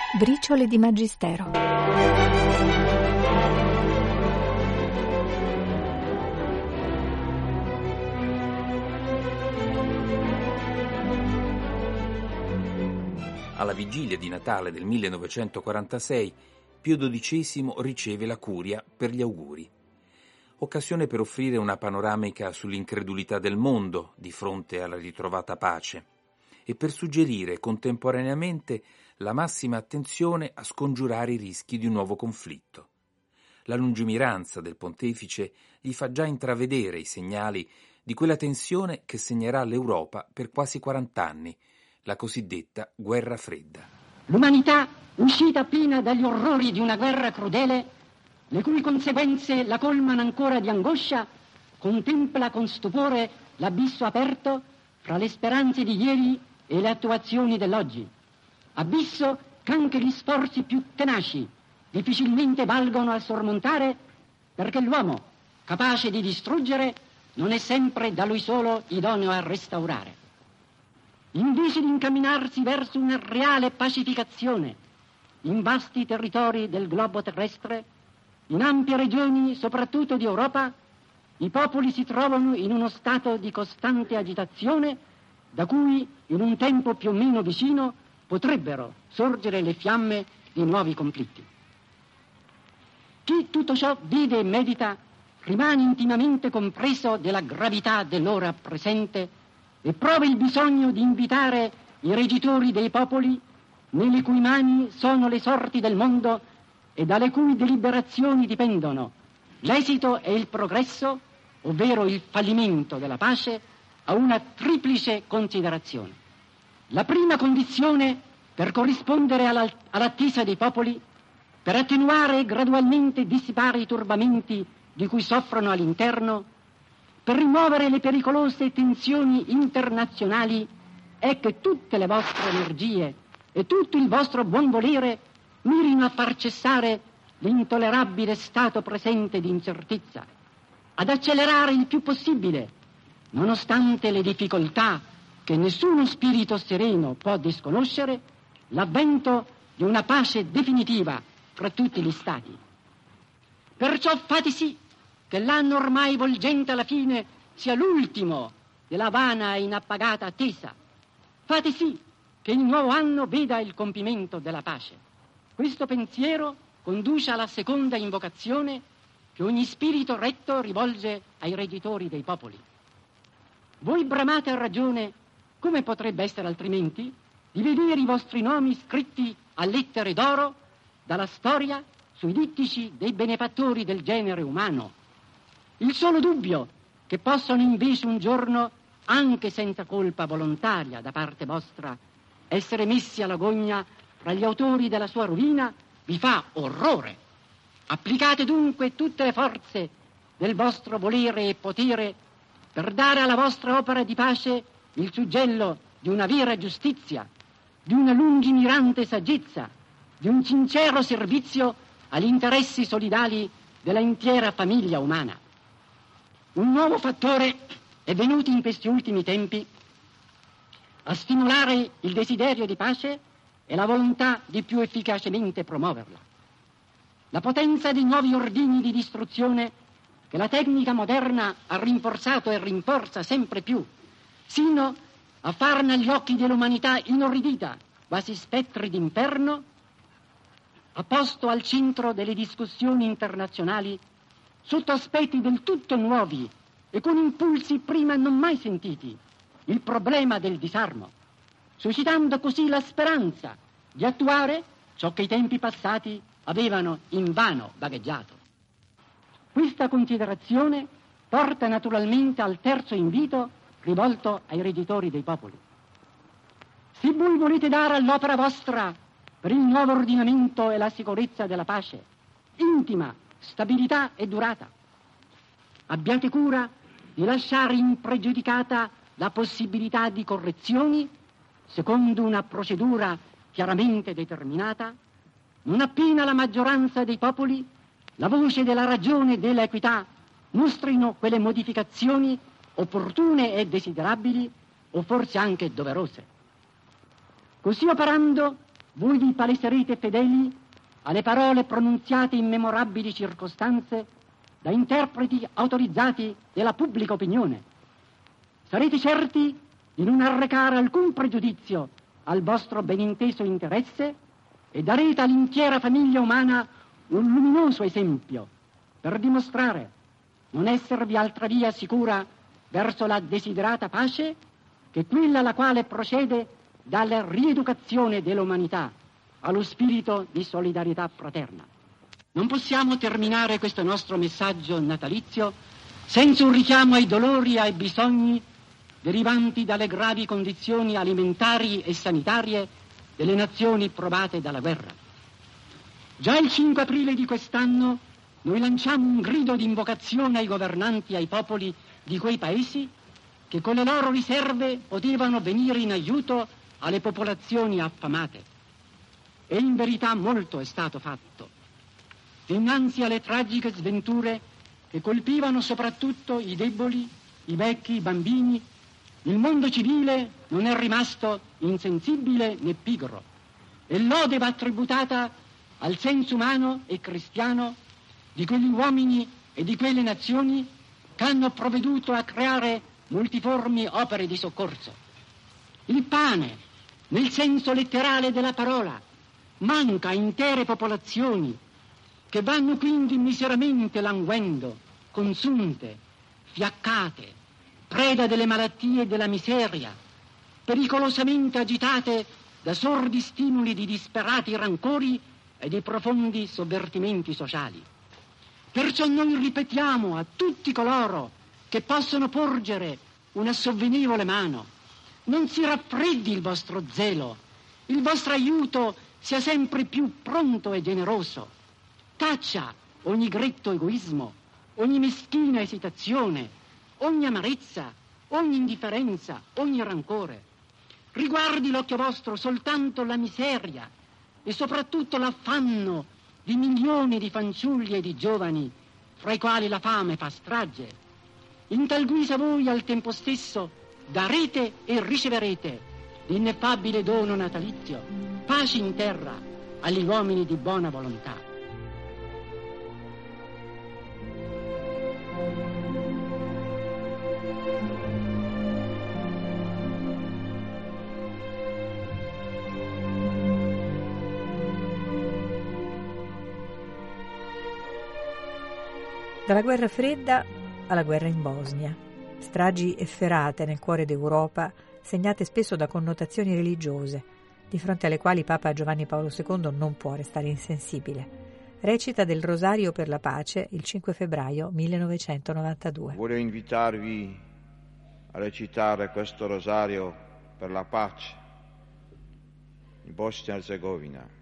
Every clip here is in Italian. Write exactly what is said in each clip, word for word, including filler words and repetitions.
Briciole di Magistero. Alla vigilia di Natale del millenovecentoquarantasei, Pio dodicesimo riceve la curia per gli auguri. Occasione per offrire una panoramica sull'incredulità del mondo di fronte alla ritrovata pace e per suggerire contemporaneamente la massima attenzione a scongiurare i rischi di un nuovo conflitto. La lungimiranza del pontefice gli fa già intravedere i segnali di quella tensione che segnerà l'Europa per quasi quarant'anni, la cosiddetta guerra fredda. L'umanità, uscita piena dagli orrori di una guerra crudele, le cui conseguenze la colmano ancora di angoscia, contempla con stupore l'abisso aperto fra le speranze di ieri e le attuazioni dell'oggi. Abisso che anche gli sforzi più tenaci difficilmente valgono a sormontare, perché l'uomo, capace di distruggere, non è sempre da lui solo idoneo a restaurare. Invece di incamminarsi verso una reale pacificazione in vasti territori del globo terrestre, in ampie regioni, soprattutto di Europa, i popoli si trovano in uno stato di costante agitazione da cui, in un tempo più o meno vicino, potrebbero sorgere le fiamme di nuovi conflitti. Chi tutto ciò vede e medita rimane intimamente compreso della gravità dell'ora presente e prova il bisogno di invitare i reggitori dei popoli, nelle cui mani sono le sorti del mondo e dalle cui deliberazioni dipendono l'esito e il progresso, ovvero il fallimento della pace, a una triplice considerazione. La prima condizione per corrispondere alla, all'attesa dei popoli, per attenuare e gradualmente dissipare i turbamenti di cui soffrono all'interno, per rimuovere le pericolose tensioni internazionali, è che tutte le vostre energie e tutto il vostro buon volere mirino a far cessare l'intollerabile stato presente di incertezza, ad accelerare il più possibile, nonostante le difficoltà che nessuno spirito sereno può disconoscere, l'avvento di una pace definitiva tra tutti gli Stati. Perciò fate sì che l'anno ormai volgente alla fine sia l'ultimo della vana e inappagata attesa. Fate sì che il nuovo anno veda il compimento della pace. Questo pensiero conduce alla seconda invocazione che ogni spirito retto rivolge ai redditori dei popoli. Voi bramate a ragione, come potrebbe essere altrimenti, di vedere i vostri nomi scritti a lettere d'oro dalla storia sui dittici dei benefattori del genere umano. Il solo dubbio che possono invece un giorno, anche senza colpa volontaria da parte vostra, essere messi alla gogna fra gli autori della sua rovina, vi fa orrore. Applicate dunque tutte le forze del vostro volere e potere per dare alla vostra opera di pace il suggello di una vera giustizia, di una lungimirante saggezza, di un sincero servizio agli interessi solidali della intera famiglia umana. Un nuovo fattore è venuto in questi ultimi tempi a stimolare il desiderio di pace e la volontà di più efficacemente promuoverla. La potenza dei nuovi ordini di distruzione che la tecnica moderna ha rinforzato e rinforza sempre più, sino a farne agli occhi dell'umanità inorridita quasi spettri d'inferno, ha posto al centro delle discussioni internazionali, sotto aspetti del tutto nuovi e con impulsi prima non mai sentiti, il problema del disarmo, suscitando così la speranza di attuare ciò che i tempi passati avevano invano vagheggiato. Questa considerazione porta naturalmente al terzo invito rivolto ai redditori dei popoli. Se voi volete dare all'opera vostra per il nuovo ordinamento e la sicurezza della pace, intima stabilità e durata, abbiate cura di lasciare impregiudicata la possibilità di correzioni secondo una procedura chiaramente determinata, non appena la maggioranza dei popoli, la voce della ragione e dell'equità mostrino quelle modificazioni opportune e desiderabili o forse anche doverose. Così operando voi vi paleserete fedeli alle parole pronunziate in memorabili circostanze da interpreti autorizzati della pubblica opinione. Sarete certi di non arrecare alcun pregiudizio al vostro beninteso interesse e darete all'intera famiglia umana un luminoso esempio per dimostrare non esservi altra via sicura verso la desiderata pace che quella la quale procede dalla rieducazione dell'umanità allo spirito di solidarietà fraterna. Non possiamo terminare questo nostro messaggio natalizio senza un richiamo ai dolori e ai bisogni derivanti dalle gravi condizioni alimentari e sanitarie delle nazioni provate dalla guerra. Già il cinque aprile di quest'anno noi lanciamo un grido di invocazione ai governanti e ai popoli di quei paesi che con le loro riserve potevano venire in aiuto alle popolazioni affamate. E in verità molto è stato fatto. Dinanzi alle tragiche sventure che colpivano soprattutto i deboli, i vecchi, i bambini, il mondo civile non è rimasto insensibile né pigro, e lode va tributata al senso umano e cristiano di quegli uomini e di quelle nazioni che hanno provveduto a creare multiformi opere di soccorso. Il pane, nel senso letterale della parola, manca a intere popolazioni che vanno quindi miseramente languendo, consunte, fiaccate, preda delle malattie e della miseria, pericolosamente agitate da sordi stimoli di disperati rancori e di profondi sovvertimenti sociali. Perciò noi ripetiamo a tutti coloro che possono porgere una sovvenevole mano: non si raffreddi il vostro zelo, il vostro aiuto sia sempre più pronto e generoso. Taccia ogni gretto egoismo, ogni meschina esitazione, ogni amarezza, ogni indifferenza, ogni rancore. Riguardi l'occhio vostro soltanto la miseria e soprattutto l'affanno di milioni di fanciulli e di giovani, fra i quali la fame fa strage. In tal guisa voi al tempo stesso darete e riceverete l'ineffabile dono natalizio, pace in terra agli uomini di buona volontà. Dalla guerra fredda alla guerra in Bosnia, stragi efferate nel cuore d'Europa, segnate spesso da connotazioni religiose, di fronte alle quali Papa Giovanni Paolo secondo non può restare insensibile. Recita del Rosario per la pace il cinque febbraio millenovecentonovantadue. Voglio invitarvi a recitare questo Rosario per la pace in Bosnia e Erzegovina.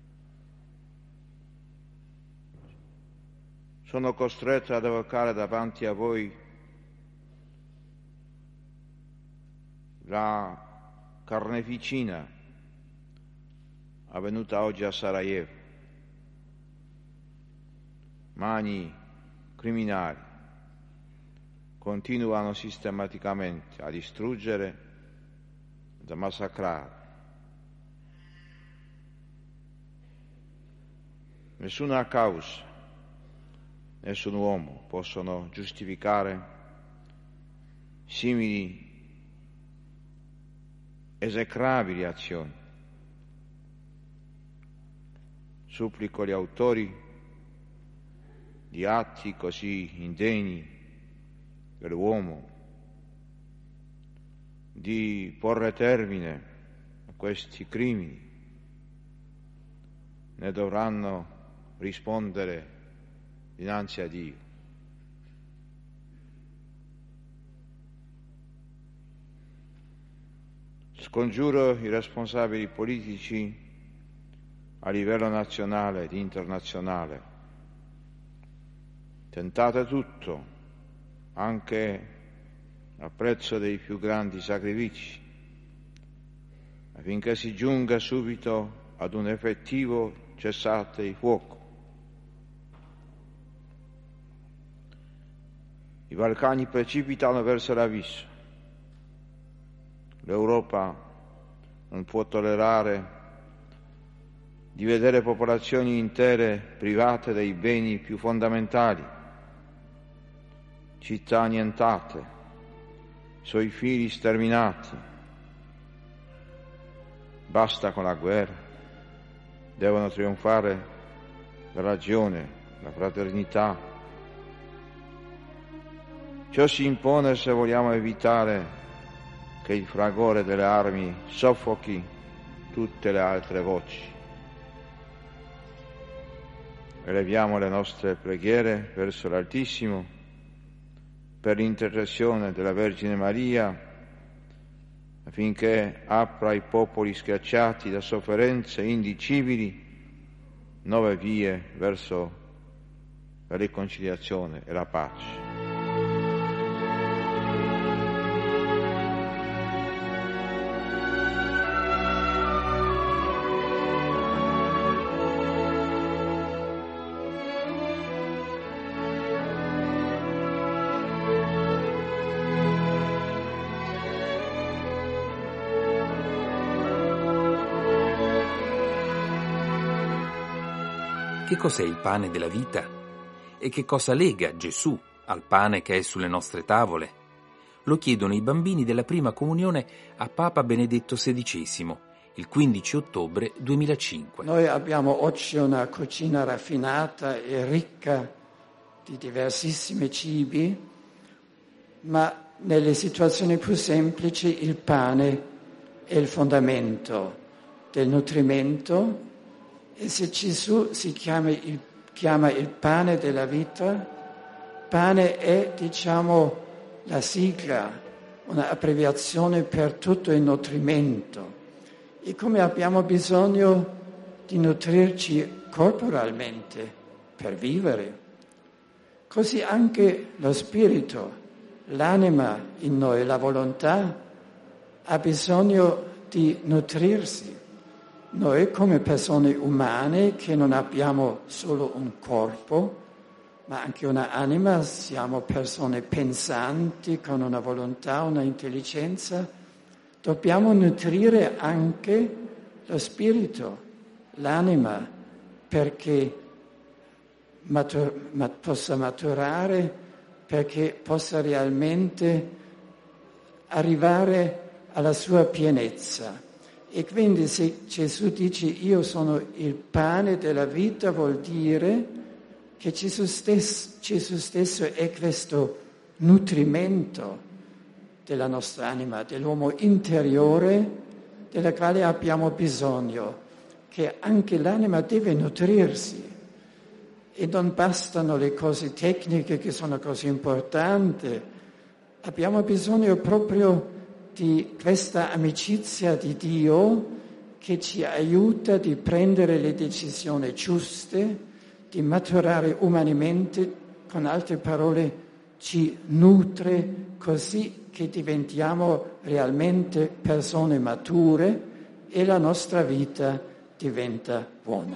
Sono costretto ad evocare davanti a voi la carneficina avvenuta oggi a Sarajevo. Mani criminali continuano sistematicamente a distruggere ed a massacrare. Nessuna causa, nessun uomo possono giustificare simili esecrabili azioni. Supplico gli autori di atti così indegni dell'uomo di porre termine a questi crimini. Ne dovranno rispondere dinanzi a Dio. Scongiuro i responsabili politici a livello nazionale ed internazionale. Tentate tutto, anche a prezzo dei più grandi sacrifici, affinché si giunga subito ad un effettivo cessate il fuoco. I Balcani precipitano verso l'abisso. L'Europa non può tollerare di vedere popolazioni intere private dei beni più fondamentali, città annientate, suoi figli sterminati. Basta con la guerra, devono trionfare la ragione, la fraternità. Ciò si impone se vogliamo evitare che il fragore delle armi soffochi tutte le altre voci. Eleviamo le nostre preghiere verso l'Altissimo per l'intercessione della Vergine Maria affinché apra ai popoli schiacciati da sofferenze indicibili nuove vie verso la riconciliazione e la pace. Che cos'è il pane della vita? E che cosa lega Gesù al pane che è sulle nostre tavole? Lo chiedono i bambini della prima comunione a Papa Benedetto sedicesimo, il quindici ottobre duemilacinque. Noi abbiamo oggi una cucina raffinata e ricca di diversissimi cibi, ma nelle situazioni più semplici il pane è il fondamento del nutrimento. E se Gesù si chiama il, chiama il pane della vita, pane è, diciamo, la sigla, una abbreviazione per tutto il nutrimento. E come abbiamo bisogno di nutrirci corporalmente per vivere, così anche lo spirito, l'anima in noi, la volontà, ha bisogno di nutrirsi. Noi come persone umane che non abbiamo solo un corpo, ma anche un'anima, siamo persone pensanti con una volontà, una intelligenza, dobbiamo nutrire anche lo spirito, l'anima, perché matur- ma- possa maturare, perché possa realmente arrivare alla sua pienezza. E quindi se Gesù dice io sono il pane della vita, vuol dire che Gesù stesso, Gesù stesso è questo nutrimento della nostra anima, dell'uomo interiore, della quale abbiamo bisogno, che anche l'anima deve nutrirsi. E non bastano le cose tecniche che sono così importanti, abbiamo bisogno proprio di questa amicizia di Dio che ci aiuta di prendere le decisioni giuste, di maturare umanamente, con altre parole ci nutre così che diventiamo realmente persone mature e la nostra vita diventa buona.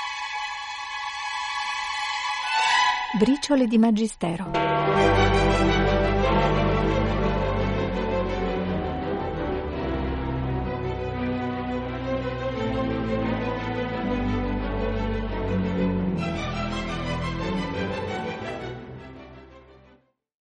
Briciole di Magistero.